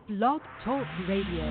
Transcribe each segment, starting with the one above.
Blog Talk Radio.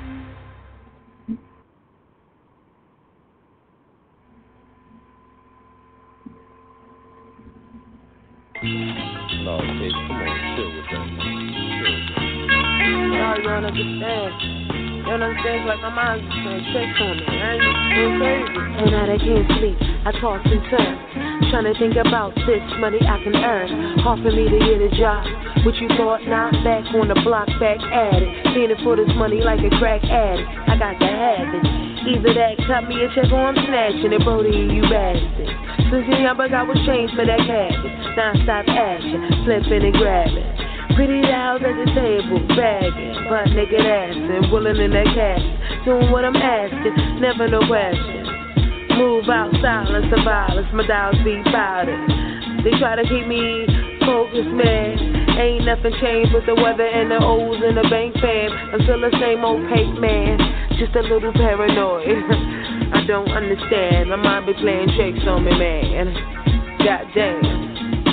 No, Kate, come on, chill with that, man. Chill. No, you don't understand. You don't understand, it's like my mind's just playing tricks on me, man. You're crazy. And now I can't sleep, I toss and turn, trying to think about this money I can earn. Hard for me to get a job. What you thought, not back on the block, back at it. Feeling for this money like a crack addict. I got to have it. Either that, cut me a check or I'm snatching it, Brody, you bastard. Since a young bug, I was changed for that cabbage. Non-stop action, flipping and grabbing. Pretty dolls at the table, bagging. Butt naked ass and willing in that cash. Doing what I'm asking, never no question. Move out, silence the violence, my dolls be powdered. They try to keep me focused, man. Ain't nothing changed with the weather and the O's in the bank fam. I'm still the same old pape man, just a little paranoid. I don't understand, my mind be playing tricks on me, man. Goddamn.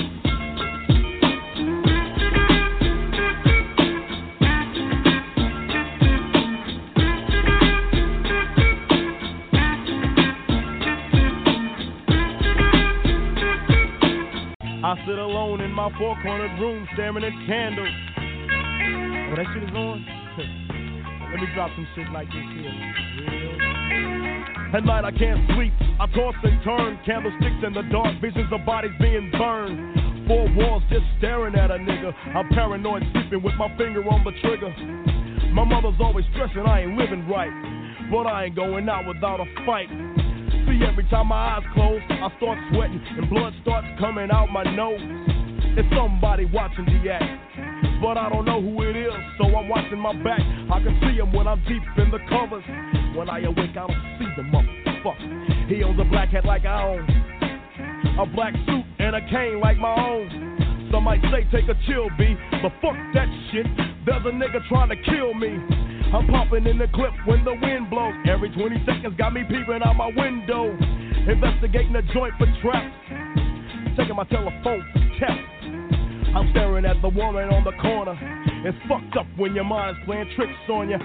I sit alone in my four-cornered room staring at candles. Oh, that shit is on? Let me drop some shit like this here. At night I can't sleep, I toss and turn. Candlesticks in the dark, visions of bodies being burned. Four walls just staring at a nigga. I'm paranoid, sleeping with my finger on the trigger. My mother's always stressing I ain't living right, but I ain't going out without a fight. See, every time my eyes close, I start sweating and blood starts coming out my nose. It's somebody watching the act, but I don't know who it is, so I'm watching my back. I can see him when I'm deep in the covers. When I awake, I don't see the motherfucker. He owns a black hat like I own, a black suit and a cane like my own. Some might say take a chill, B, but fuck that shit. There's a nigga trying to kill me. I'm popping in the clip when the wind blows. Every 20 seconds got me peeping out my window. Investigating the joint for traps. Checking my telephone for text. I'm staring at the woman on the corner. It's fucked up when your mind's playing tricks on you.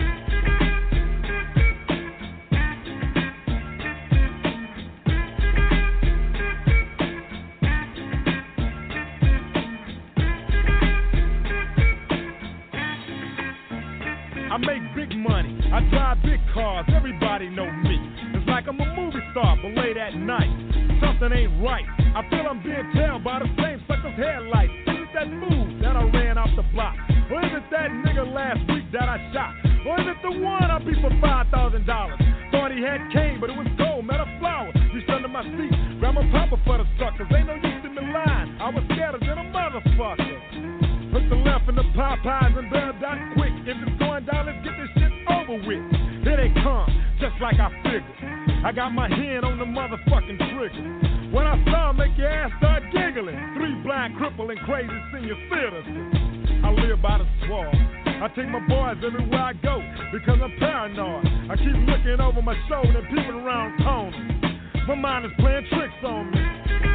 I make big money, I drive big cars, everybody know me. It's like I'm a movie star, but late at night, something ain't right. I feel I'm being tailed by the same sucker's headlights. Is it that fool that I ran off the block? Or is it that nigga last week that I shot? Or is it the one I beat for $5,000? Thought he had cane, but it was gold, met a flower. Reached under my seat, grabbed my papa for the suckers. Ain't no use in the line, I was scared than a motherfucker. Put the left in the Popeyes and Bell Dot quick. If it's going down, let's get this shit over with. Here they come, just like I figured. I got my hand on the motherfucking trigger. When I saw him, make your ass start giggling. 3 blind, crippling, crazy senior citizens. I live by the swamp. I take my boys everywhere I go because I'm paranoid. I keep looking over my shoulder and peeping around corners. My mind is playing tricks on me.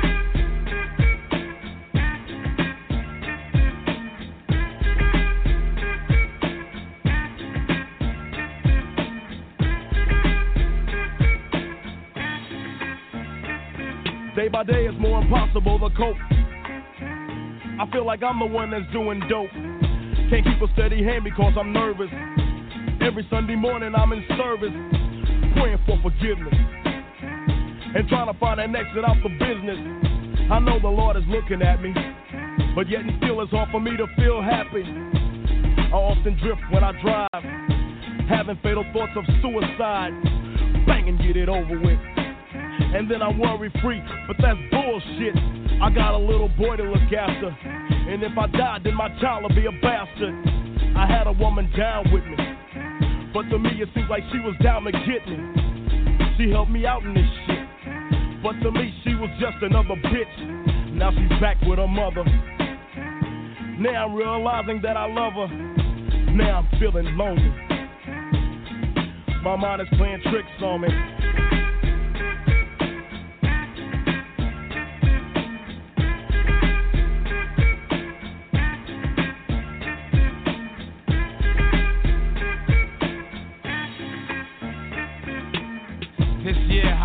Day by day it's more impossible to cope. I feel like I'm the one that's doing dope. Can't keep a steady hand because I'm nervous. Every Sunday morning I'm in service, praying for forgiveness and trying to find an exit out the business. I know the Lord is looking at me, but yet and still it's hard for me to feel happy. I often drift when I drive, having fatal thoughts of suicide. Bang and get it over with. And then I'm worry-free, but that's bullshit. I got a little boy to look after, and if I die, then my child will be a bastard. I had a woman down with me, but to me it seems like she was down to get me. She helped me out in this shit, but to me she was just another bitch. Now she's back with her mother. Now I'm realizing that I love her. Now I'm feeling lonely. My mind is playing tricks on me.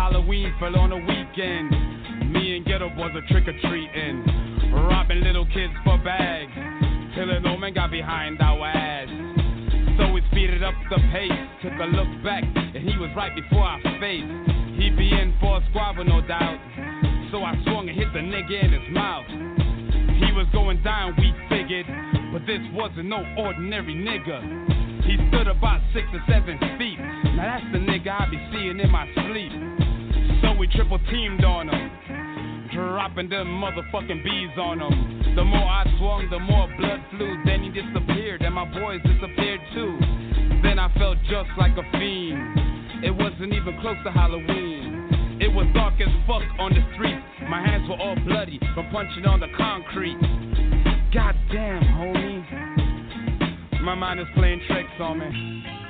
Halloween fell on a weekend. Me and Ghetto Boys are trick-or-treating, robbing little kids for bags, till an old man got behind our ass. So we speeded up the pace, took a look back, and he was right before our face. He'd be in for a squabble, no doubt, so I swung and hit the nigga in his mouth. He was going down, we figured, but this wasn't no ordinary nigga. He stood about 6 or 7 feet. Now that's the nigga I be seeing in my sleep. So we triple teamed on him, dropping them motherfucking bees on him. The more I swung, the more blood flew. Then he disappeared, and my boys disappeared too. Then I felt just like a fiend. It wasn't even close to Halloween. It was dark as fuck on the street. My hands were all bloody from punching on the concrete. Goddamn, homie, my mind is playing tricks on me.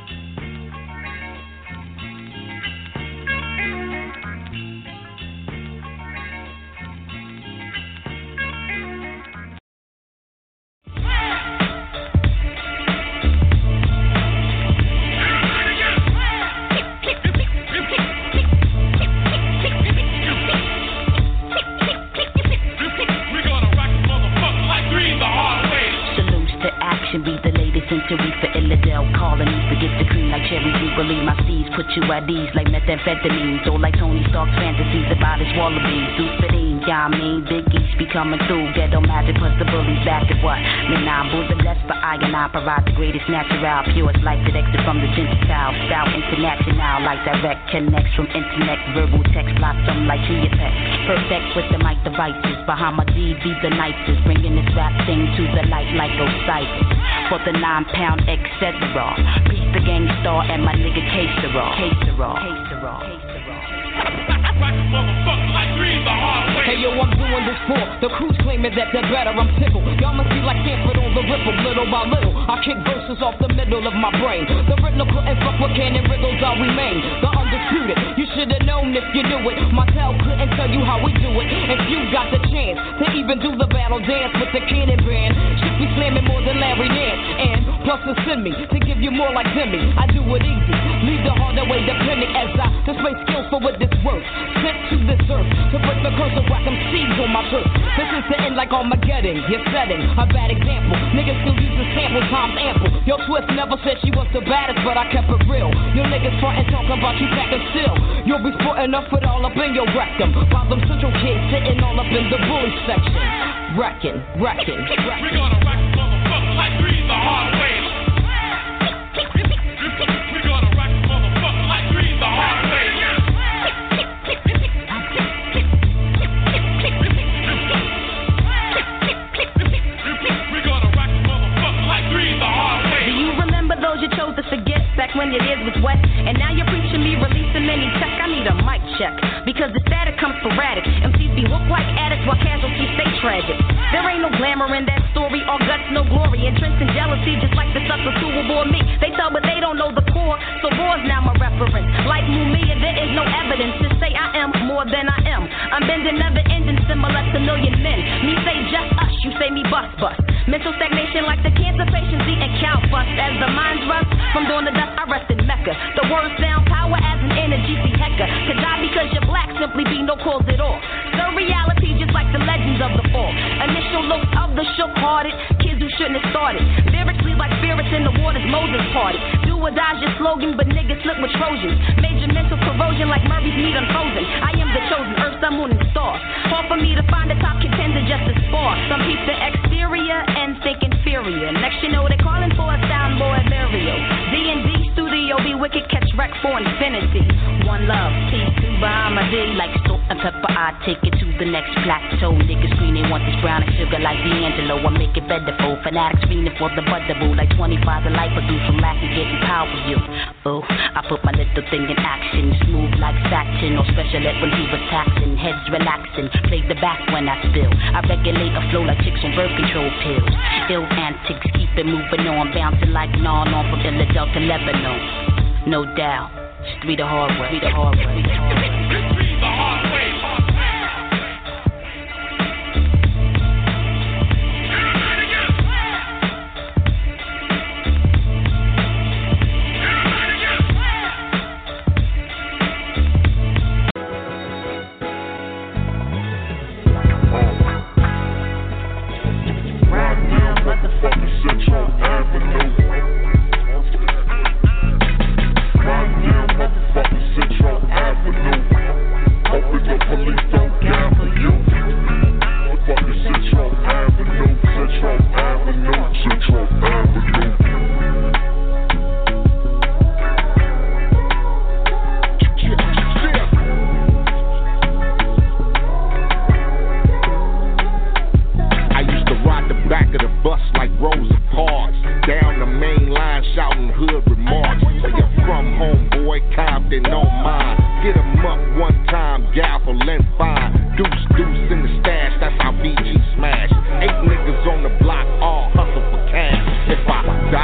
Be the latest century for Illidale colonies to get the cream like cherry jubilee. My seeds put you at ease like methamphetamines, or like Tony Stark's fantasies about his wallabies. Deuce, yeah, I mean, Big East be coming through. Ghetto magic plus the bullies back at what? Midnight bulls are blessed, but I and I provide the greatest natural, purest life that exit from the Gentile. Style international, like direct connects from internet, verbal text, blocks them like Chia-Pet. Perfect with the mic devices, behind my D be the nicest, bringing this rap thing to the light like Osiris. For the 9-pound, etc. Peace the gang star and my nigga K-Sera. Hey yo, I'm doing this for the crews claiming that they're better. I'm tickled. Y'all must be like Stanford on the ripple, little by little. I kick verses off the middle of my brain. The riddle couldn't fuck with cannon riddles, I'll remain the undisputed. You should have known if you knew it. My tell couldn't tell you how we do it. If you got the chance to even do the battle dance with the cannon band, should be slamming more than Larry Nance. And plus to send me to give you more like Timmy. I do it easy, leave the harder way depending as I display skills for what this worth. Sent to this earth to break the curse of whack them seeds on my turf. This is the end like Armageddon. You're setting a bad example. Niggas still use the sample times ample. Yo, Twist never said she was the baddest, but I kept it real. Your niggas frontin' talking about you packing still. You'll be sporting up it all up in your rectum, while them central kids sitting all up in the bully section. Wrecking. We gonna wreck motherfuckers like Grease the hard way. We gonna wreck motherfuckers like Grease the hard way. You chose to forget back when your ears was wet, and now you're preaching me releasing any tech. I need a mic check because the static comes sporadic. MCs be hooked like addicts while casualties stay tragic. There ain't no glamour in that story, all guts, no glory. Entrenched in jealousy, just like the suckers who will bore me. They tell, but they don't know the core, so war's now my reference. Like Mumia, there is no evidence to say I am more than I am. I'm bending never ending, similar to million men. Me say just us, you say me bust. Mental stagnation like the cancer patients eating cow bust. As the mind's rust from doing the dust, I rest in Mecca. The words sound power as an energy, see hecker. To die because you're black simply be no cause at all. The reality just like the legends of the fall. Initial looks of the shook-hearted kids who shouldn't have started. Lyrically like spirits in the waters, Moses party. Do or die's your slogan, but niggas slip with Trojans. Major mental corrosion like Murray's meat unfrozen. I am the chosen, earth, sun, moon, and stars. Hard for me to find a top contender just to spar. Some keep the exterior and think inferior. Next you know they're calling for a soundboy Mario. D&D studio be wicked, catch wreck for infinity. One love, peace to behind my D. Like salt and pepper, I take it to the next plateau. Niggas scream they want this brown and sugar like D'Angelo. I make it better for fanatics screaming for the butterball. Like 25 the life I do from lack of getting power you. Oh, I put my little thing in action. Smooth like satin or special ed when he was taxing. Heads relaxing, play the back when I spill. I regulate a flow like chicks on birth control pills. Ill antics, keep it moving on. Bouncing like non on from Philadelphia, Lebanon. No doubt, street the hard way.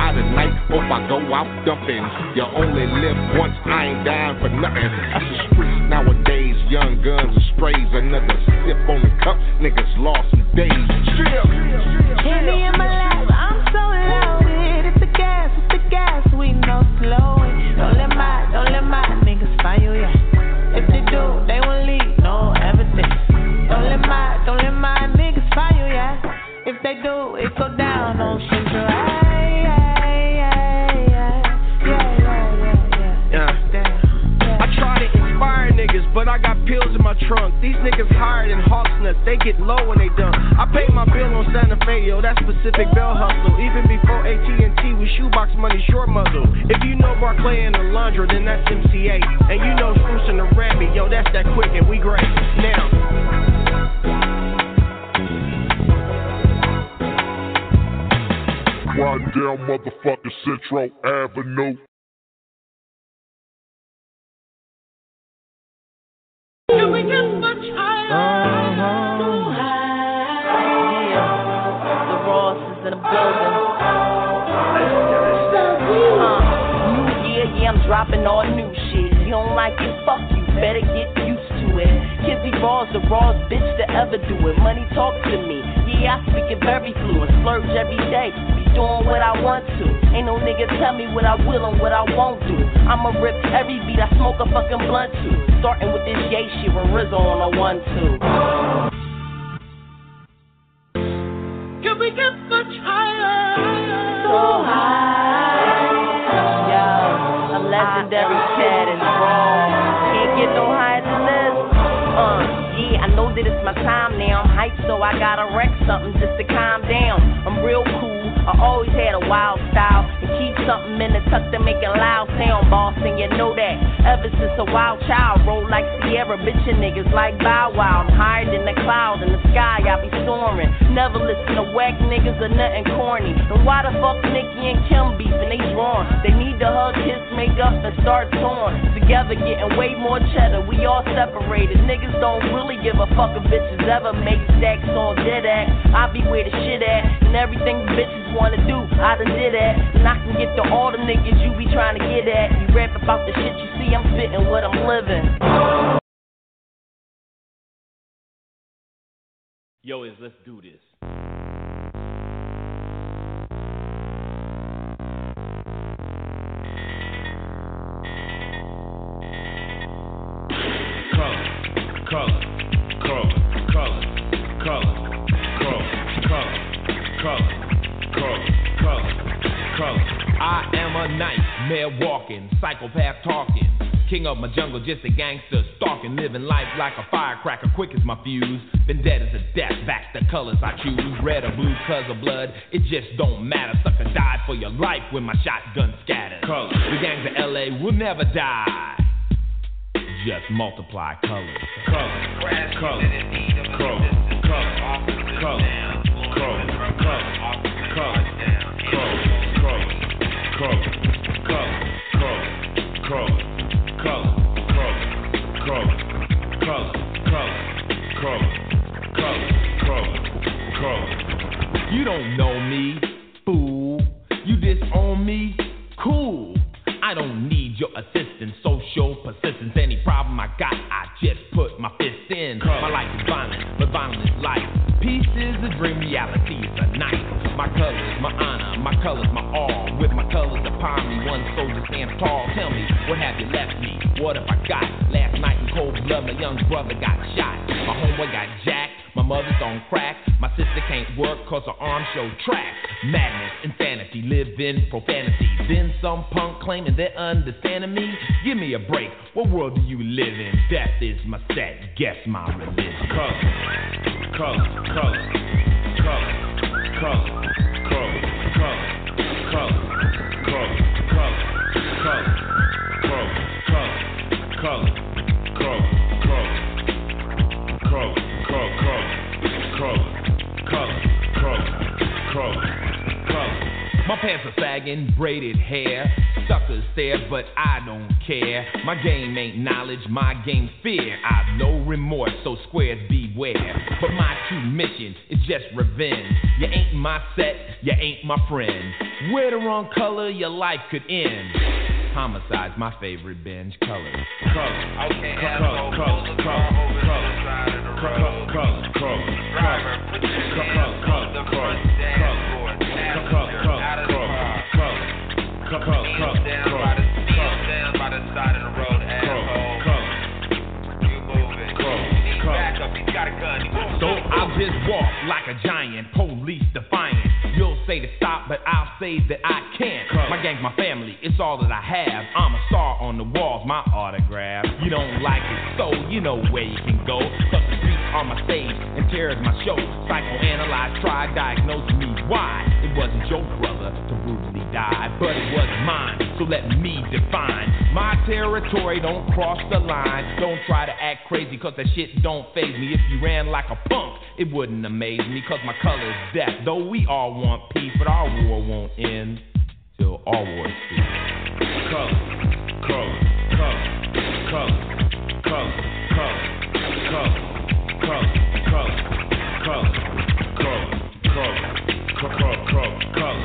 die tonight. Hope I go out dumping. You only live once, I ain't dying for nothing. That's the streets nowadays. Young guns and strays. Another sip on the cup. Niggas lost in days. Henny in my lap, I'm so loaded. It's the gas, we no slowing. Don't let my niggas find you, yeah. If they do, they won't leave, no evidence. Don't let my niggas find you, yeah. If they do, it go down on Central. I try to inspire niggas, but I got pills in my trunk. These niggas hired in Hawks Nuts, they get low when they done. I pay my bill on Santa Fe, yo, that's Pacific Bell Hustle. Even before AT&T with shoebox money, short muzzle. If you know Barclay and Alondra, then that's MCA. And you know Spruce and the Rabbit, yo, that's that quick and we great. Now. Ride down motherfucking Central Avenue. Can we get much higher? The Ross is in the building. Yeah, I'm dropping all new shit. You don't like it, fuck you, better get used to it. Kizzy Raw's the rawest bitch to ever do it. Money talk to me, yeah, I speak it very fluent. Splurge every day, be doing what I want to. Ain't no nigga tell me what I will and what I won't do. I'ma rip every beat I smoke a fucking blunt to. Starting with this yay shit with Rizzo on a 1-2. Can we get much higher? So high. Yo, a legendary cat is wrong. Can't get no higher than this. Yeah, I know that it's my time now. I'm hyped, so I gotta wreck something just to calm down. I'm real cool. I always had a wild style. And keep something in the tuck to make a loud sound, boss, and you know that. Ever since a wild child, roll like Sierra, bitchin' niggas like Bow Wow. I'm higher than the clouds in the sky, I be soaring. Never listen to whack niggas or nothing corny. And why the fuck Nicki and Kim beefin'? They drawn. They need to hug, kiss, make up, and start torn. Together getting way more cheddar, we all separated. Niggas don't really give a fuck if bitches ever make stacks on dead act. I be where the shit at, and everything bitches wanna do, I done did that. And I can get to all the niggas you be trying to get at. You rap about the shit you see, I'm spitting what I'm living. Yo, let's do this. I am a nightmare walking, psychopath talking, king of my jungle, just a gangster stalking, living life like a firecracker, quick as my fuse. Been dead as a death, back the colors I choose, red or blue, cause of blood, it just don't matter. Sucker died for your life when my shotgun scattered. Colors. The gangs of LA will never die. Just multiply colors. Colors. Colors. Colors. You don't know me, fool. You disown me, cool. I don't need your assistance, social persistence. Any problem I got, I just put my fist in. My life is violent, but violent is life. Peace is a dream, reality is a night. My colors, my honor, my colors, my all. With my colors upon me, one soldier stands tall. Tell me, what have you left me? What have I got? Last night in cold blood, my young brother got shot. My homeboy got jacked. My mother's on crack. My sister can't work cause her arms show tracks. Madness, insanity, live in profanity. Then some punk claiming they're understanding me. Give me a break, what world do you live in? Death is my set, guess my religion. Colors, colors, colors, colors, colors, colors, colors, colors, colors, colors, colors, colors. My pants are sag sagging, braided hair. Suckers stare, but I don't care. My game ain't knowledge, my game fear. I've no remorse, so squares beware. But my true mission is just revenge. You ain't my set, you ain't my friend. Wear the wrong color, your life could end. Homicide's my favorite binge color. Okay, asshole, pull the car over to the side of the road. Driver, put your hands on the front dashboard. Passenger, out of the car. Knees down by the side of the road, asshole. You moving. You need backup, he's got a gun. So I'll just walk like a giant, police defiant. You'll say to stop, but I'll say that I can't. My gang's my family, it's all that I have. I'm a star on the walls, my autograph. You don't like it, so you know where you can go. Cause the streets are my stage and terror's my show. Psychoanalyze, try, diagnose me why. It wasn't your brother to brutally die, but it was mine, so let me define my territory. Don't cross the line, don't try to act crazy, cause that shit don't faze me. If you ran like a punk, it wouldn't amaze me, cause my color's death. Though we all want peace, but our war won't end till all wars cease. Color, color, color, color, color, color, color, color, color, color, color, color, color, color.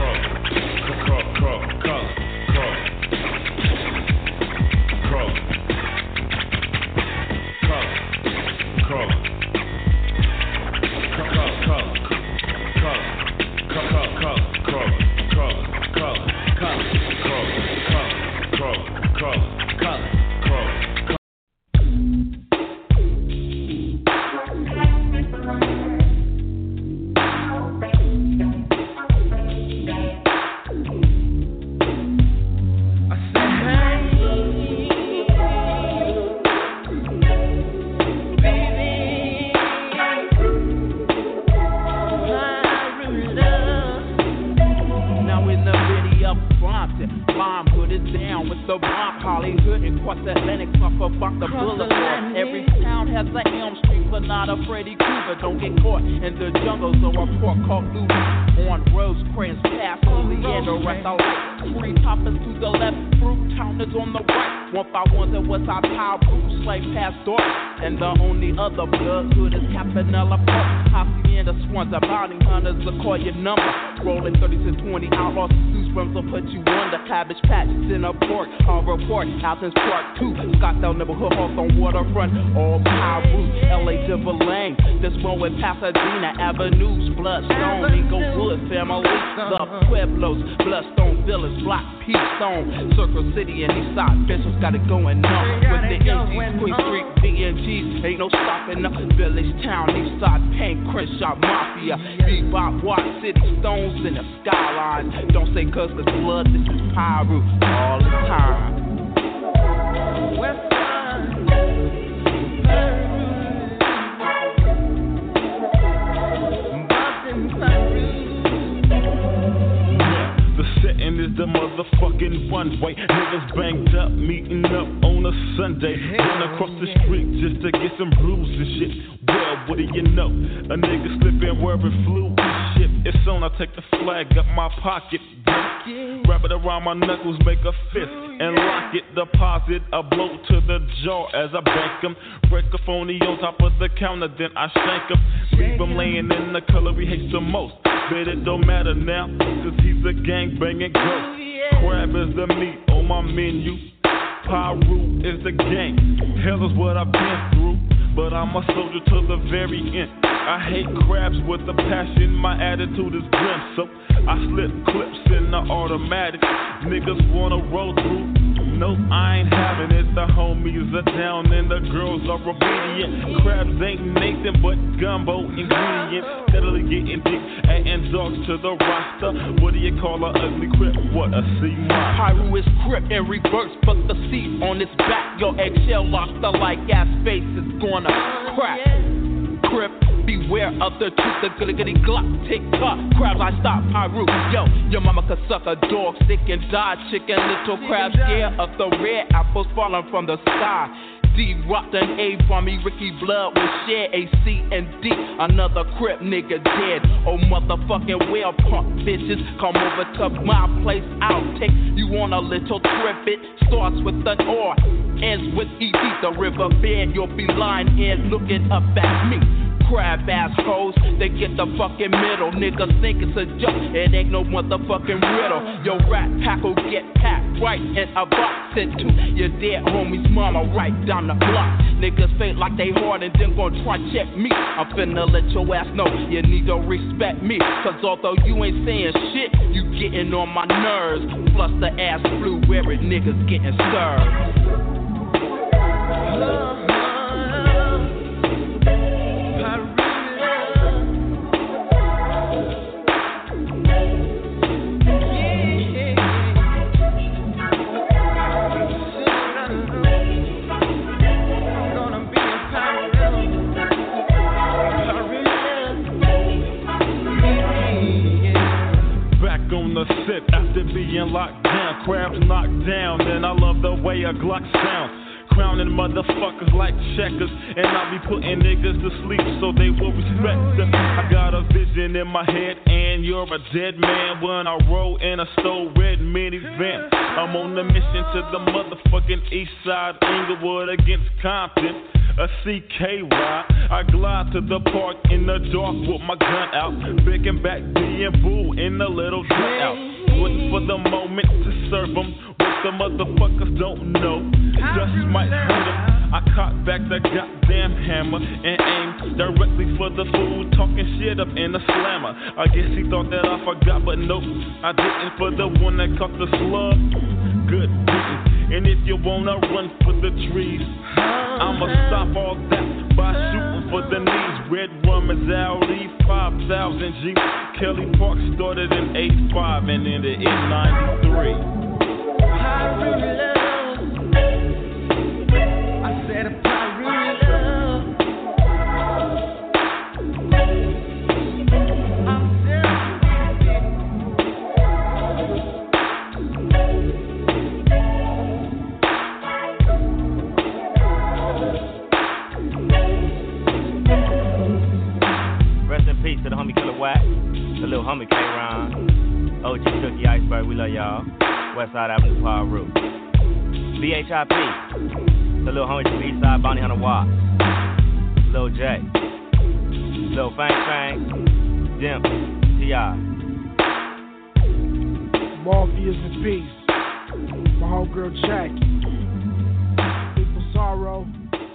And the only other bloodhood is Capanella Park. Hacienda Swans, the bounty hunters will call your number. Rolling 3620 outlaws, goosebumps will put you under. Cabbage Patch, Center Pork, on report, Athens Park 2. Scottsdale neighborhood, Hawthorne waterfront, all Piru, LA Timberlane. This one with Pasadena Avenues, Bloodstone, Inglewood family, the Pueblos, Bloodstone Village, Block P Zone, Circle City and Eastside Bishops got it going on. With the NC, Queen Street, BNG, ain't no stopping up. Village Town, Eastside, Pain, Crenshaw, Mafia, Bebop, Watt City, Stones in the skyline. Don't say cuz it's blood, this is Piru all the time. And is the motherfucking runway. Niggas banged up, meeting up on a Sunday. Run across the street just to get some brews and shit. Well, what do you know? A nigga slipping wearing flu shit. It's on, I take the flag up my pocket. Wrap it around my knuckles, make a fist and lock it. Deposit a blow to the jaw as I bank him. Break a phony on top of the counter, then I shank him. Leave him laying in the color he hates the most. But it don't matter now, cause he's a gang-banging ghost. Crab is the meat on my menu. Piru is the gang. Hell is what I've been through, but I'm a soldier to the very end. I hate crabs with a passion, my attitude is grim. So I slip clips in the automatic. Niggas wanna roll through. No, I ain't having it. The homies are down and the girls are obedient. Crabs ain't Nathan but gumbo ingredients. Steadily getting dick, adding dogs to the roster. What do you call a ugly crip? What a C-monster. Piru is crip in reverse, but the seat on its back. Your eggshell lobster like ass face is gonna crack. Crip, beware of the truth, the goody glock, tick tock, crabs I stop, Piru. Yo, your mama could suck a dog, stick and die, chicken, little crabs, yeah, of the red apples falling from the sky. D-Rocked an A from me, Ricky Blood with share A, C, and D. Another crip nigga dead. Oh motherfucking well, punk bitches. Come over to my place, I'll take you on a little trip. It starts with an R, ends with E-D. The riverbed, you'll be lying here looking up at me. Crab ass hoes, they get the fucking middle. Niggas think it's a joke, it ain't no motherfucking riddle. Your rat pack will get packed right in a box. Sent to your dead homie's mama right down the block. Niggas fake like they hard and then gon' try check me. I'm finna let your ass know you need to respect me. Cause although you ain't saying shit, you getting on my nerves. Plus the ass flu where it niggas getting served. Sip after being locked down, crabs knocked down, and I love the way a Glock sounds. Crowning motherfuckers like checkers, and I be putting niggas to sleep so they will respect them. I got a vision in my head, and you're a dead man when I roll in a stole red minivan. I'm on a mission to the motherfucking east side, Inglewood against Compton. A CK ride, I glide to the park in the dark with my gun out, picking back D and Boo in a little dugout. Waiting for the moment to serve them, what the motherfuckers don't know, just might hurt them. I cock back the goddamn hammer and aim directly for the fool talking shit up in the slammer. I guess he thought that I forgot, but nope, I didn't. For the one that caught the slug, good beating. And if you wanna run for the trees, I'ma stop all that by shooting for the knees. Red Rum is Audi 5000 G. Kelly Park started in 85 and ended in 93. I really love. I said I really love. Rest in peace to the homie Killer Wack, the little homie K-Ron, OG Cookie Iceberg, we love y'all. Westside Avenue Power Root. BHIP, the little homie from Eastside Bounty Hunter Walk. Lil J, Lil Fang Fang, Dimp, T.I. Morpheus in peace. My homegirl Jackie. People Sorrow.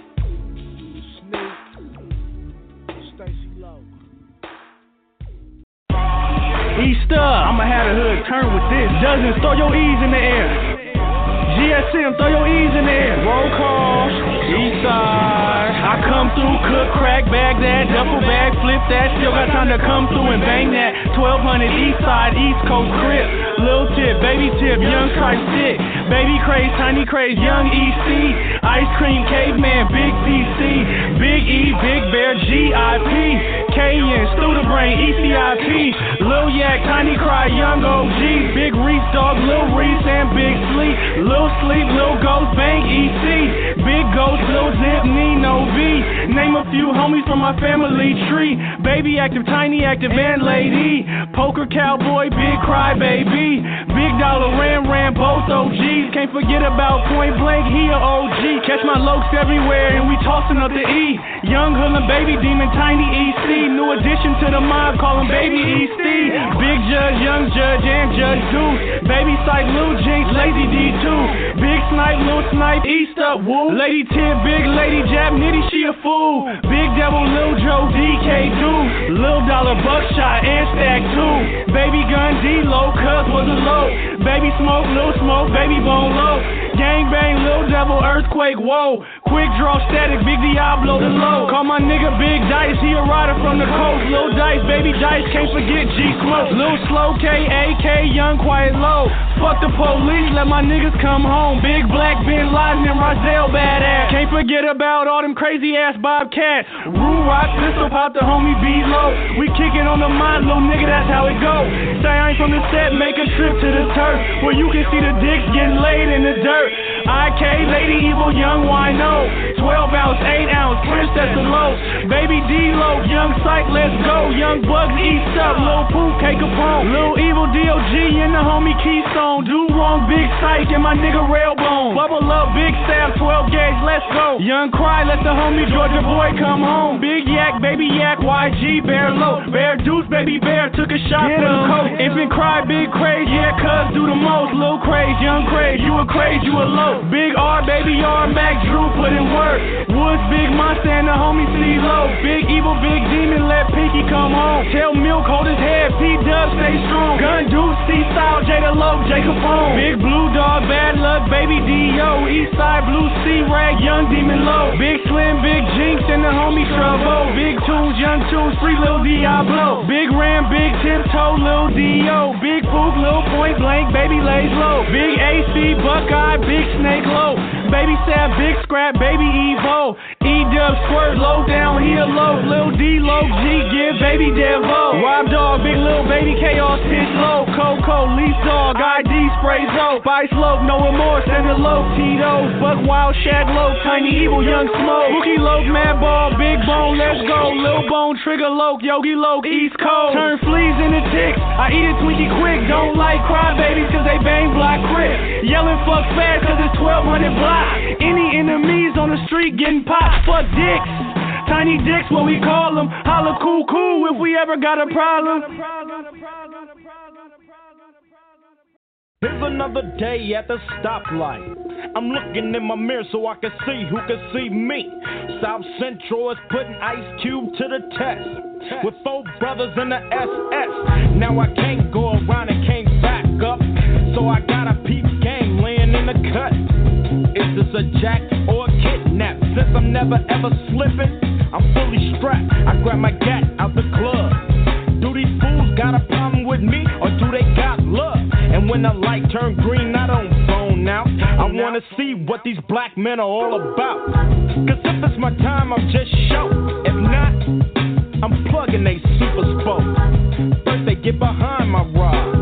Easter, I'ma have the hood turn with this. Dozens, throw your E's in the air. GSM, throw your E's in the air. Roll call, Eastside. I come through, cook, crack, bag that, duffel bag, flip that. Still got time to come through and bang that. 1200 Eastside, East Coast crib. Lil Tip, baby Tip, young Tripe Stick. Baby Craze, Tiny Craze, young EC. Ice Cream, Caveman, Big PC. Big E, Big Bear, GIP. K-N, Studa Brain, ECIP. Lil Yak, Tiny Cry, Young OG. Big Reese Dog, Lil Reese, and Big Sleep. Lil Sleep, Lil Ghost, Bang EC. Big Ghost, Lil Zip, Nino V. Name a few homies from my family tree. Baby Active, Tiny Active, and Lady. Poker Cowboy, Big Cry Baby. Big Dollar, Ram, both OGs. Can't forget about Point Blank, he a OG. Catch my lokes everywhere, and we tossing up the E. Young Hoodlum, Baby Demon, Tiny EC. New addition to the mob, call him Baby EC. Big Judge, Young Judge, and Judge Deuce. Baby Sight, Lil Jinx, Lazy D2. Big Snipe, Lil Snipe, Easter, woo. Lady Tip, Big Lady Jab, Nitty, she a fool. Big Devil, Lil Joe, DK Dude. Lil Dollar, Buckshot, and Stack 2. Baby Gun, D-Lo, Cuz was a low. Baby Smoke, Lil Smoke, Baby Bone Low. Gang Bang, Lil Devil, Earthquake, whoa. Quick Draw, Static, Big Diablo, the low. Call my nigga Big Dice, he a rider from the coast. Lil Dice, Baby Dice, can't forget G-Smoke. Lil Slow, K-A-K, Young Quiet Low. Fuck the police, let my niggas come home. Big Black, Ben Laden, and Rozelle badass. Can't forget about all them crazy ass Bobcats. Rue Rock, Pistol Pop, the homie B-Low. We kickin' on the mind, little nigga, that's how it go. Say I ain't from the set, make a trip to the turf, where you can see the dicks getting laid in the dirt. IK, Lady Evil, Young Wino, 12 ounce, 8 ounce, Princess Low, Baby D-Lo, Young Psych, let's go, Young Bugs, East Up, Lil Pooh, K Capone, Lil Evil, D.O.G, and the homie Keystone, Do Wrong, Big Psych, and my nigga Railbone, Bubble Up, Big Staff, 12 gauge, let's go, Young Cry, let the homie Georgia Boy come home, Big Yak, Baby Yak, YG, Bear Low, Bear Deuce, Baby Bear, took a shot for the coat, Infant Cry, Big Craze, yeah, cuz do the most, Lil Craze, Young Craze, you a craze, you a low, Big R, Baby R, Mac Drew, put in work, Woods, Big Monster, and the homie C-Low, Big Evil, Big Demon, let Pinky come home, Tell Milk, hold his head, P-Dub, stay strong, Gun Deuce, C-Style, Jada Low, Jacob Phone, Big Blue Dog, Bad Luck, Baby D.O., Eastside, Blue C-Rag, Young Demon Low, Big Slim, Big Jinx, and the homie Trevo, Big Tunes, Young Tunes, Free Lil Diablo, Big Ram, Big Tiptoe, Lil D.O., Big Poop, Lil Point Blank, Baby Lays Low, Big AC, Buckeye, Big Snake Low, Baby Sab, Big Scrap, Baby Evo, E-Dub, Squirt, Low Down, here Low, Lil D, Low G, Give, Baby Devo, Rob Dog, Big Lil Baby Chaos, Pitch Low, Coco, Leaf Dog, ID, Spray Zo, Vice Low, No Remorse, and the Low, Tito's, Buck Wild, Shag Low, Tiny Evil, Young Smoke, Rookie Low, Mad Ball, Big Bone, Let's Go, Lil Bone, Trigger Low, Yogi Low, East Coast, turn fleas into ticks, I eat a Twinkie quick, don't like cry babies cause they bang block crib, yelling fuck fast cause it's 1200 blocks, any enemies on the street getting popped, fuck dicks, tiny dicks what we call them, holla cool if we ever got a problem. Here's another day at the stoplight. I'm looking in my mirror so I can see who can see me. South Central is putting Ice Cube to the test. With 4 brothers in the SS. Now I can't go around and can't back up. So I got a peep game laying in the cut. Is this a jack or a kidnap? Since I'm never ever slipping, I'm fully strapped. I grab my gat out the club. Do these fools got a problem with me or do they got love? And when the light turn green, I don't zone out. I wanna see what these black men are all about. Cause if it's my time, I'm just show. If not, I'm plugging they super spoke. First they get behind my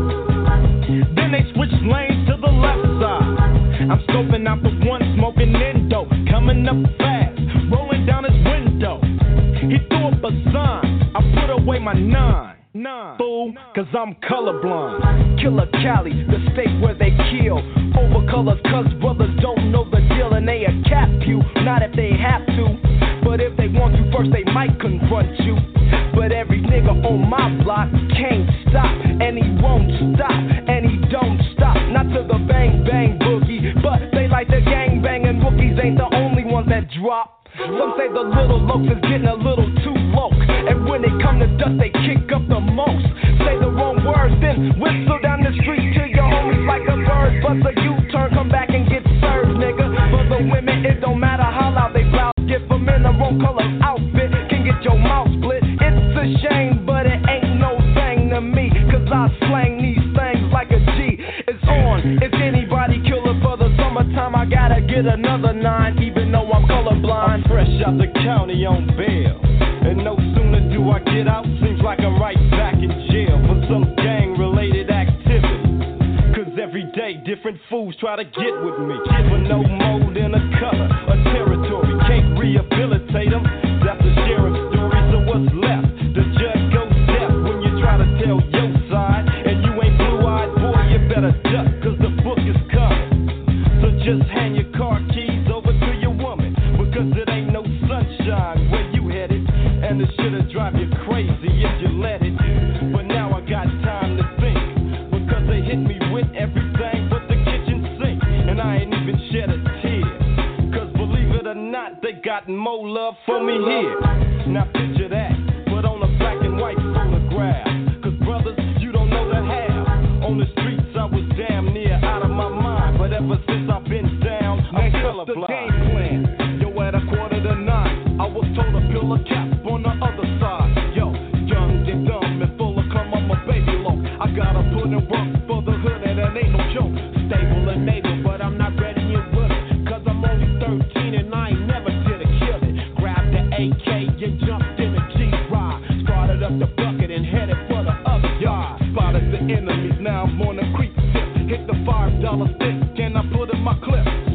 ride, then they switch lanes to the left side. I'm scoping out the one smoking endo, coming up fast, rolling down his window. He threw up a sign, I put away my 9. Fool, cause I'm colorblind. Killer Cali, the state where they kill over colors, cause brothers don't know the deal and they cap you. Not if they have to, but if they want to, first they might confront you. But every nigga on my block can't stop, and he won't stop, and he don't stop. Not to the bang bang boogie, but they like the gang banging rookies ain't the only ones that drop. Some say the little lokes is getting a little too low, and when they come to dust, they kick up the most. Say the wrong words, then whistle down the street to your homies like a bird. But the U-turn, come back and get served, nigga. For the women, it don't matter how loud they blout. Get them in the wrong color outfit, can get your mouth split. It's a shame, but it ain't no thing to me, cause I slang these things like a G. It's on, if anybody kill it for the summertime, I gotta get another 9, even though I'm colorblind. Fresh out the county on bail, and no sooner do I get out, seems like I'm right back in jail for some gang-related activity. Cause every day different fools try to get with me, for no mold in a color, a territory, can't rehabilitate them. That's the sheriff's story, so what's left? The judge goes deaf when you try to tell your side, and you ain't blue-eyed, boy, you better duck, cause the book is coming. So just hand your car keys over to your woman, because it ain't no sunshine where you headed, and it should've drive you crazy if you let it. But now I got time to think, because they hit me with everything but the kitchen sink, and I ain't even shed a tear, cause believe it or not, they got more love for me here. Now picture that, but on a black and white photograph, cause brothers, you don't know the half. On the streets I was damn near out of my mind, but ever since I've been down, I'm colorblind. The game plan, yo, at 8:45, I was told to peel a cap on the other side. Yo, young and dumb and full of cum, I'm a baby low. I gotta put in work for the hood and it ain't no joke. Stable and able, but I'm not ready yet with it, cause I'm only 13 and I ain't never did a kill it. Grabbed the AK and jumped in a G-Ride, started up the bucket and headed for the other yard. Spotted the enemies, now I'm on a creep tip. Hit the $5 stick and I put in my clip.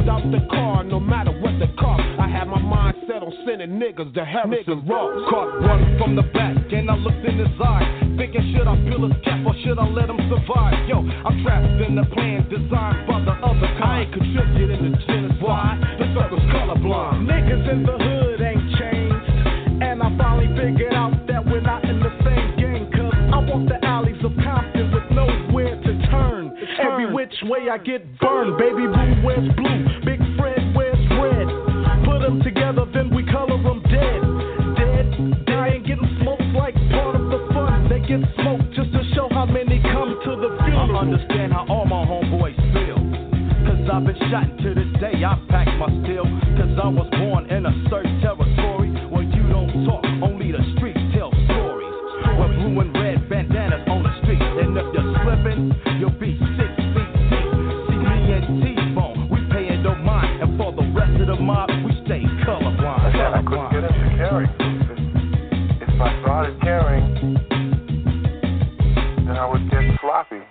out the car, no matter what the cost. I had my mind set on sending niggas to Harrison Ross. Caught one from the back, and I looked in his eyes, thinking should I peel his cap or should I let him survive? Yo, I'm trapped in the plan designed by the other kind. I ain't contributing to genocide. Why? The circle's colorblind. Niggas in the hood ain't changed, and I finally figured out that we're not in the same game. Cause I walk the alleys of Compton with nowhere to turn. Every which way I get burned. Baby blue wears blue, Big Fred wears red. Put them together, then we color them dead. Dead, dying, getting smoked like part of the fun. They get smoked just to show how many come to the funeral. I understand how all my homeboys feel, cause I've been shot and to this day I pack my steel. Cause I was born in a certain territory where you don't talk, only the streets tell stories. Where blue and red bandanas on the street, and if you're slipping, you'll be 6 feet deep. See me and T-Bone, we paying no mind, and for the rest of the mob, we stay colorblind. Again, I couldn't get into caring. If I started caring, then I would get sloppy.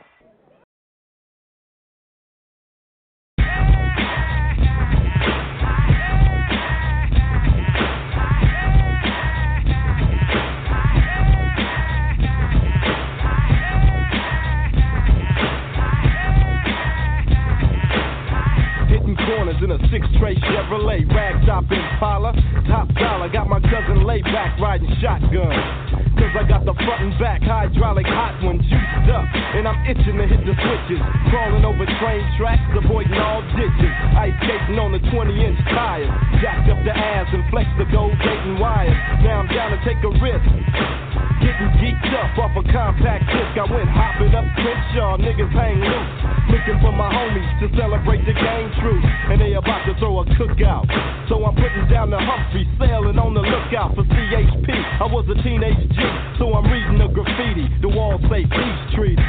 Corners in a 6-tray Chevrolet, ragtop Impala, top dollar, got my cousin laid back riding shotgun. Cause I got the front and back hydraulic hot one juiced up, and I'm itching to hit the switches, crawling over train tracks, avoiding all ditches, ice skating on the 20-inch tires, jacked up the ass and flexed the gold gating wires. Now I'm down to take a risk, getting geeked up off a compact disc. I went hopping up Crenshaw, niggas hang loose, looking for my homies to celebrate the game truth, and they about to throw a cookout. So I'm putting down the Humphrey, sailing on the lookout for CHP. I was a teenage G, so I'm reading the graffiti. The walls say peace treaty.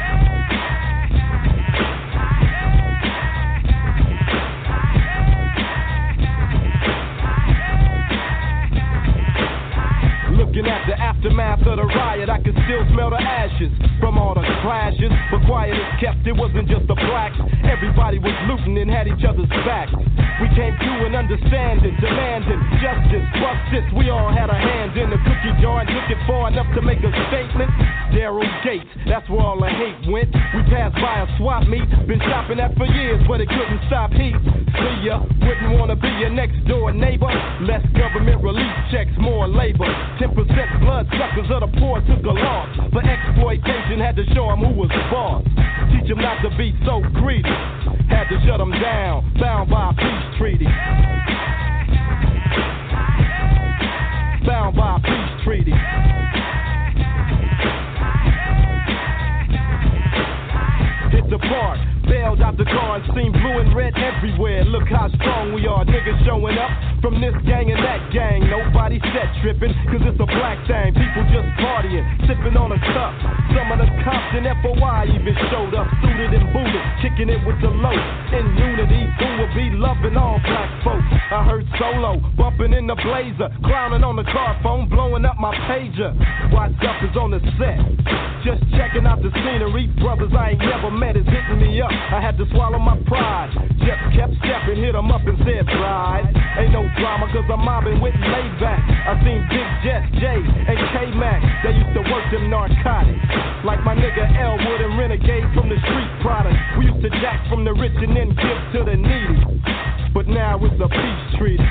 Looking at the aftermath of the riot, I can still smell the ashes from all the clashes. But quiet as kept, it wasn't just the blacks. Everybody was looting and had each other's backs. We came to an understanding, demanding justice, justice. We all had a hand in the cookie jar and took it far enough to make a statement. Daryl Gates, that's where all the hate went. We passed by a swap meet, been shopping at for years, but it couldn't stop heat. See ya, wouldn't wanna be your next door neighbor. Less government relief checks, more labor. 10% blood suckers of the poor took a loss. For exploitation, had to show them who was boss. Teach them not to be so greedy. Had to shut them down, bound by a peace treaty. Bound by a peace treaty. Hit the park, bailed out the car and seen blue and red everywhere. Look how strong we are, niggas showing up from this gang and that gang. Nobody set tripping, cause it's a black thing. People just partying, sipping on a cup. Some of the cops in FOI even showed up, suited and booted, kicking it with the low. In unity, who will be loving all black folks? I heard Solo bumping in the Blazer, clowning on the car phone, blowing up my pager. What's up is on the set, just checking out the scenery. Brothers I ain't never met is hitting me up. I had to swallow my pride. Just kept stepping, hit them up and said, "Bride, ain't no drama, cause I'm mobbing with Maybach." I seen Big Jess, J, and K-Mac. They used to work them narcotics, like my nigga Elwood and Renegade from the street product. We used to jack from the rich and then give to the needy, but now it's a peace treaty.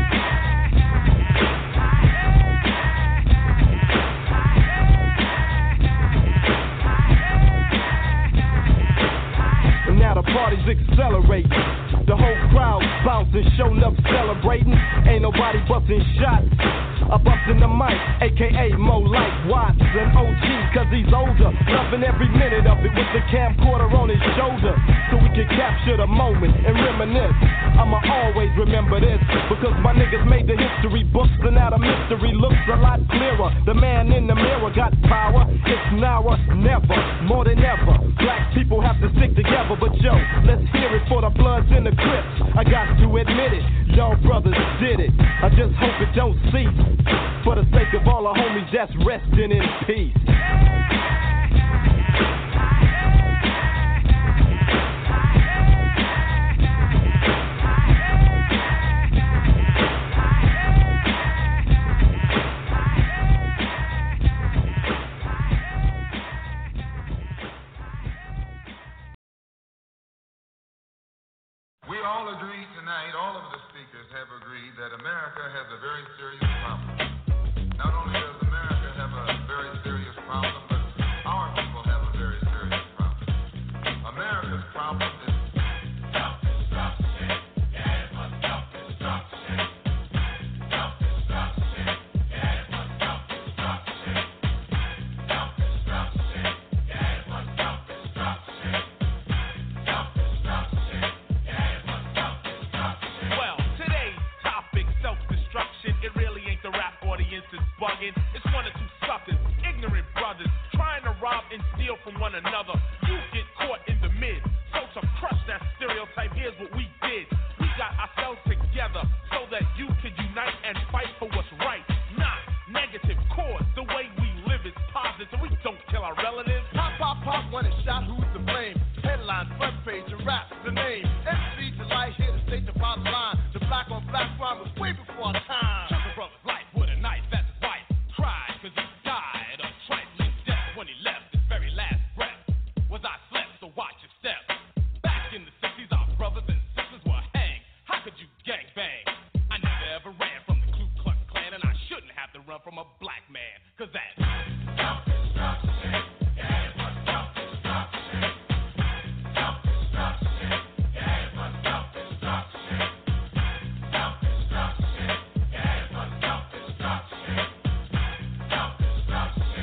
Now the party's accelerating, the whole crowd bouncing, showing up celebrating. Ain't nobody busting shots, I bustin' the mic, aka Mo like Watts and OG, cause he's older, loving every minute of it with the camcorder on his shoulder, so we can capture the moment and reminisce. I'ma always remember this, because my niggas made the history books, and now the mystery looks a lot clearer. The man in the mirror got power, it's now or never, more than ever. Black people have to stick together, but yo, let's hear it for the Bloods and the Crips. I got to admit it, y'all brothers did it. I just hope it don't cease, for the sake of all the homies that's resting in peace. all agreed tonight, all of the speakers have agreed that America has a very serious problem. Not only does America have a very serious problem, but our people have a very serious problem. America's problem is self-destruction. Yeah, it was self-destruction. Self-destruction. Yeah, it was self-destruction. Self-destruction. Yeah, it was self-destruction. Self-destruction. Yeah, it was self-destruction. Well, today's topic, self-destruction. It really ain't the rap audience is bugging. It's one or two suckers, ignorant brothers, trying to rob and steal from one another. You get caught in the mid. So to crush that stereotype, here's what we did. We got ourselves together so that you can unite and fight for what's right. Not negative cause. The way we live is positive. We don't kill our relatives. Pop, pop, pop, when it's shot, who's to blame? Headline, front page, and rap, the name. MC Delight here to state the bottom line. The black on black crime was way before our time. Took a brother's life with a knife as his wife cried, cause he died of trifling death when he left. His very last breath was I slept, so watch your step. Back in the 60s, our brothers and sisters were hanged. How could you gang bang? I never ever ran from the Ku Klux Klan, and I shouldn't have to run from a black man, cause that's self-destruction. Yeah, it was self-destruction. Self-destruction. Yeah, it was self-destruction. Self-destruction. Yeah, it was self-destruction. Self-destruction.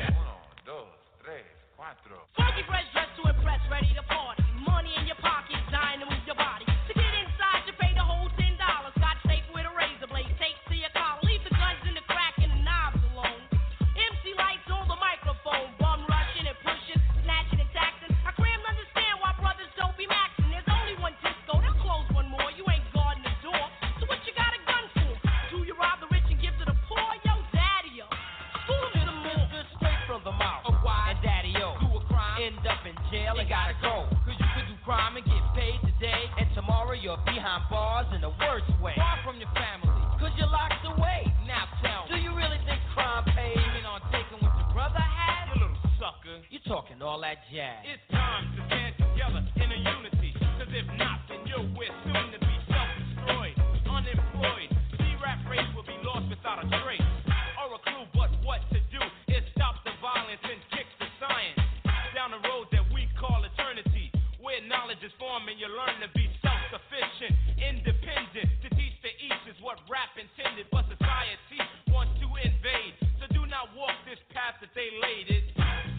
Dos, tres, cuatro. Funky fresh dressed to impress, ready to party. Money in your pocket, dying to move your body. To get inside, you pay the whole $10. Scotch tape with a razor blade, tape to your collar. Leave the guns in the crack and the knobs alone. MC lights on the microphone, bum rushing and pushing, snatching and taxing. I cram to understand why brothers don't be maxing. There's only one disco, they'll close one more. You ain't guarding the door, so what you got a gun for? Do you rob the rich and give to the poor? Yo, daddy-o. School to the moon. Straight from the mouth. And daddy-o. Do a crime, end up in jail and gotta go. Cause you could do crime and get paid today, and tomorrow you're behind bars in the worst way. Far from your family, cause you're locked away. Now tell me, do you really think crime pays? You on taking what your brother had? you little sucker. You talking all that jazz. It's time to stand together in a unity. Cause if not, then we're soon to be self-destroyed, unemployed. C-rap race will be lost without a trace. Or a clue but what to do is stop the violence and kick the science. Down the road that we call eternity, where knowledge is formed and you learn to be self-sufficient, independent. To teach the East is what rap intended, but society wants to invade. So do not walk this path that they laid. It's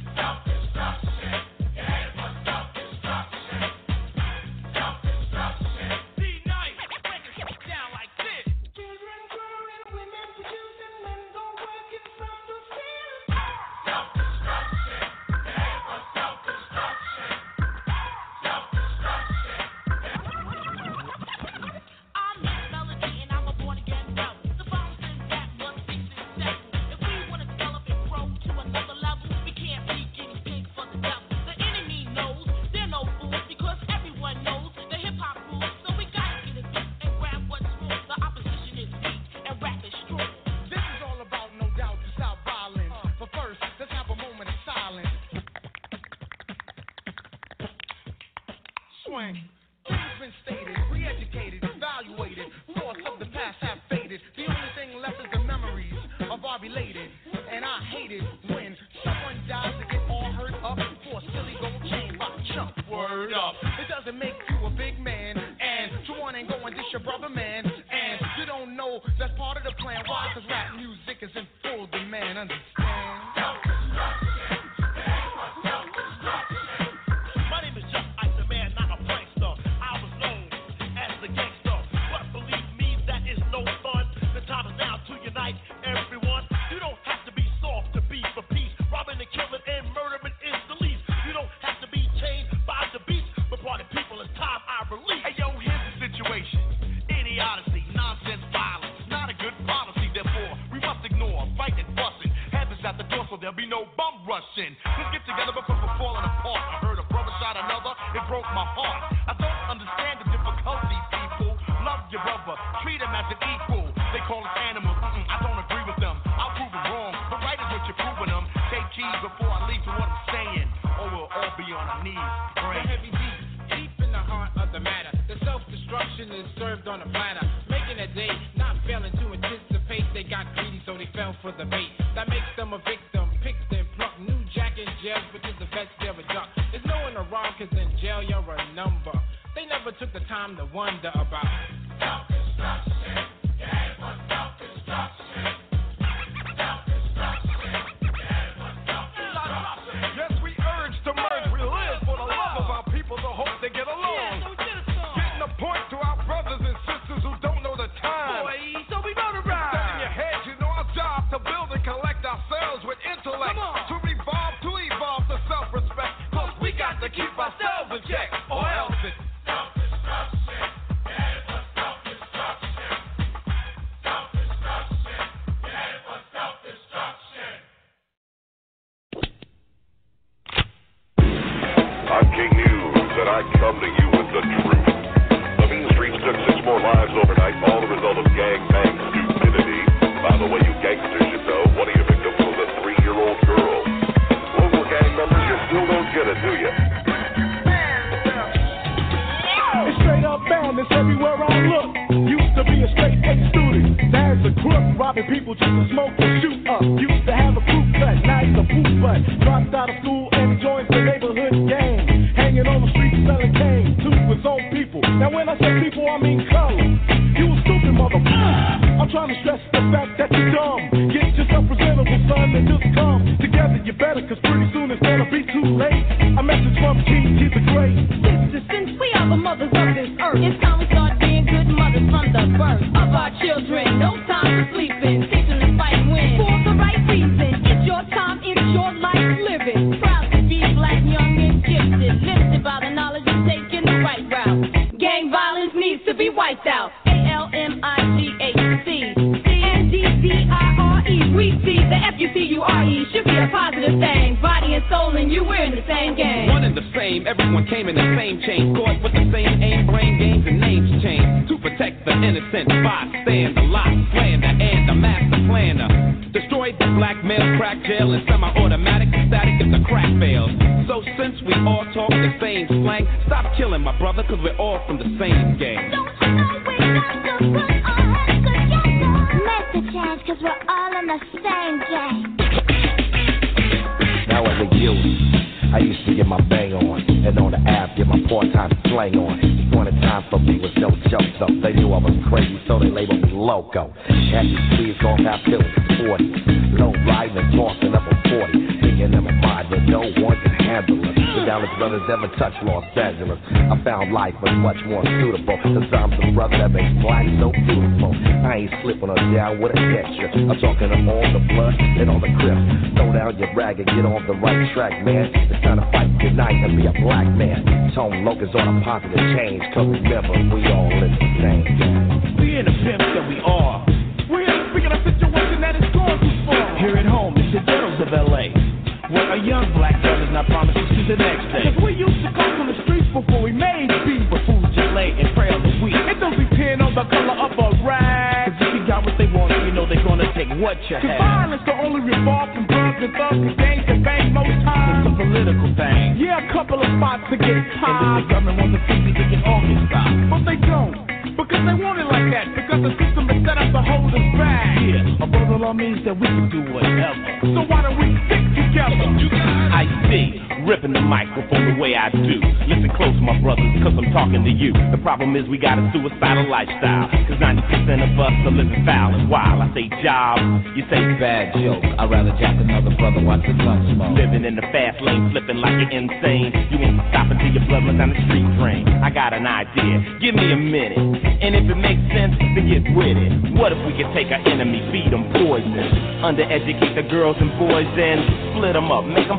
self-destruction. Yeah, it was self-destruction. Self-destruction. D-Night, break it down like this. Children growing, women producing, men go working from the field. Self-destruction. Yeah, it was self-destruction. Self-destruction. I'm Miss Melody and I'm a born-again rebel. The bouncing that must be successful. If we want to develop and grow to another level, we can't be guinea pigs for the devil. The enemy knows they're no fools because everyone knows the hip-hop rules. So we gotta get it big and grab what's wrong. The opposition is weak and rap is strong. This is all about, no doubt, to stop violence. But first, let's have a moment of silence. Swing. Things been stated, re-educated, evaluated. Thoughts of the past have faded. The only thing left is the memories of our belated. And I hate it when someone dies to get all hurt up for a silly gold chain by a chump. Word up. It doesn't make you a big man. And you want ain't going dish your brother, man. And you don't know that's part of the plan. Why? Cause rap music is in full demand. Understand? My name is Just Ice, a man, not a prankster. I was known as the gangster, but believe me, that is no fun. The time is now to unite everyone. You don't have to be soft to be for peace. Robbing and killing and murdering is the least. You don't have to be chained by the beast, but party people, it's time I release. Hey yo, here's the situation. Idiocy, nonsense, violence, not a good policy. Therefore, we must ignore fighting, busting. Heaven's at the door, so there'll be no bum rushing. Let's get together because we're falling apart. I heard a brother shot another, it broke my heart. I don't understand the difficulty, people. Love your brother, treat him as an equal. They call us animals, I don't agree with them. I'll prove it wrong, but right is what you're proving them. Take heed before I leave to what I'm saying, or we'll all be on our knees praying. The heavy deep in the heart of the matter. The self-destruction served on a platter, making a day, not failing to anticipate. They got greedy, so they fell for the bait. That makes them a victim, picked and plucked. New jack in jail, because the vets they're a duck. There's no one around, cause in jail you're a number. They never took the time to wonder about self-destruction. Yeah, it was self-destruction. Yes, we urge to merge. We live for the love of our people, the hope they get along. Getting a point to our brothers and sisters who don't know the time. Boy, so we know the ride. Set in your head, you know our job to build and collect ourselves with intellect. To revolve, to evolve to self-respect. Cause we got to keep ourselves in check, or else it's self-destruction. Yeah, it was self-destruction. Self-destruction. Yeah, it was self-destruction. I'm King News, and I come to you with the truth. The mean streets took 6 more lives overnight, all the result of gangbang stupidity. By the way, you gangsters should know, one of your victims was a 3-year-old girl. Local gang members, you still don't get it, do you? It's straight up bandits everywhere I look. Used to be a straight A student. Dad's a crook, robbing people just to smoke and shoot up. Used to have a crew cut, now he's a poop butt. Dropped out of school and joined the neighborhood gang. Hanging on the street selling cane to his own people. Now when I say people, I mean color. You a stupid motherfucker. I'm trying to stress the fact that you're dumb. Get yourself presentable, son, and just come together. You better, cause pretty soon it's gonna be too late. A message from King the Great. Sisters, since we are the mothers of this earth, it's time we start being good mothers from the birth of our children. No time for sleeping, teach them to fight and win for the right reason. It's your time, it's your life living. Proud to be black, young and gifted, lifted by the knowledge of taking the right route. Gang violence needs to be wiped out. ALMIGHC, NDDIRE. We see the FUCURE should be a positive thing. Body and soul and you, we're in the same game. One and the same, everyone came in the same chain. Caught with the same aim, brain games and names changed. To protect the innocent bystander, lot slander and the master planner. Destroyed the black male crack jail and semi-automatic static if the crack fails. So since we all talk the same slang, stop killing my brother cause we're all from the same gang. Don't you know we got to put our heads together? Make the change cause we're all in the same game. Now as a youth, I used to get my bang on, and on the app get my part-time slang on. Point of time for me was no joke, though. They knew I was crazy, so they labeled me loco. Had these kids going out pills in 40s, low riding and tossing up a 40, thinking in my mind that no one can handle us. The Dallas brothers ever touched Los Angeles. I found life was much more suitable, cause I'm the brother that makes black so beautiful. I ain't slipping her down with a gesture. I'm talking to all the blood and all the crips. Throw down your rag and get on the right track, man. It's time to fight tonight and be a black man. Tone Logan's on a positive change, cause remember, we all in the same game. We in the pimps that we are. We're here to speak of a situation that is going too far. Here at home, it's the ghettos of L.A., where a young black girl is not promised to see the next day. Cause we used to come from the streets before we made beef, but food just lay and pray on the week. It don't depend on the color of a rag. Cause if you got what they want, you know they're gonna take what you have. Cause violence don't only revolve from drugs and thugs and gangs and bang most times. It's a political thing. Yeah, a couple of spots to get popped. And if the government wants to see me, they can all get stopped. But they don't. Because they want it like that. Because the system is set up to hold us back. Yeah, a brother law means that we can do whatever. So why don't we stick together? I see, ripping the microphone the way I do. Listen close, my brothers, cause I'm talking to you. The problem is we got a suicidal lifestyle. Cause 90% of us are living foul and wild. I say job, you say bad joke. I'd rather jack another brother watch the sun smoke. Living in the fast lane, flipping like you're insane. You ain't stopping till your blood runs down the street drain. I got an idea, give me a minute. And if it makes sense, then get with it. What if we could take our enemy, feed them poison, undereducate the girls and boys, and split them up, make them